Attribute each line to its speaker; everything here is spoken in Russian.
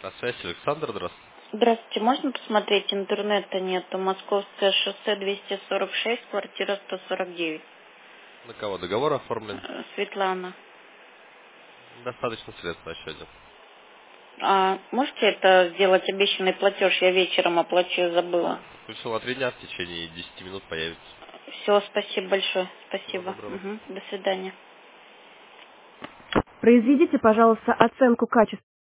Speaker 1: На связи Александр, здравствуйте.
Speaker 2: Здравствуйте, можно посмотреть? Интернета нету. Московское шоссе 246, квартира 149.
Speaker 1: На кого договор оформлен?
Speaker 2: Светлана.
Speaker 1: Достаточно средств на счете.
Speaker 2: А можете это сделать обещанный платеж? Я вечером оплачу, забыла.
Speaker 1: Включил на 3 дня, в течение 10 минут появится.
Speaker 2: Все, спасибо большое.
Speaker 1: Всего
Speaker 2: Спасибо.
Speaker 1: доброго.
Speaker 2: До свидания.
Speaker 3: Произведите, пожалуйста, оценку качества.